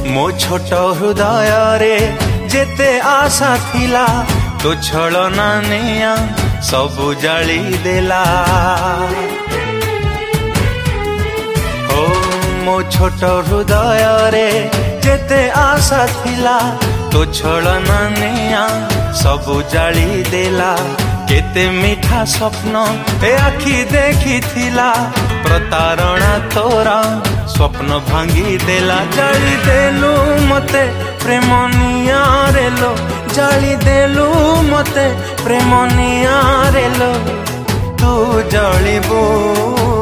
मो छोट हृदय रे जेते आशा थिला तो छलना निया सबु जाली देला। हो मो छोट हृदय रे जेते आशा थिला तो छलना निया सबु जाली देला। केते मीठा स्वप्न ए आखि देखी थिला प्रतारणा तोरा स्वप्न भांगी देला। जाली देलु मते प्रेम निया रे लो, जाली देलु मते प्रेम निया रे लो, तू जलिबू